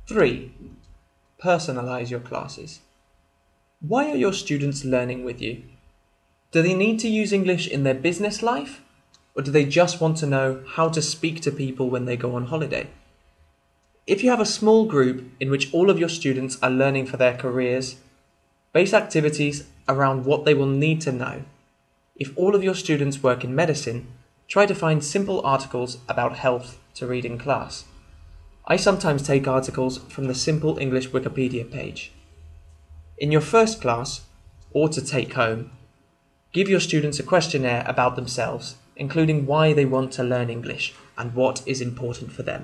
3. Personalize your classes. Why are your students learning with you? Do they need to use English in their business life? Or do they just want to know how to speak to people when they go on holiday? If you have a small group in which all of your students are learning for their careers, base activities around what they will need to know. If all of your students work in medicine, try to find simple articles about health to read in class. I sometimes take articles from the Simple English Wikipedia page. In your first class, or to take home, give your students a questionnaire about themselves, including why they want to learn English and what is important for them.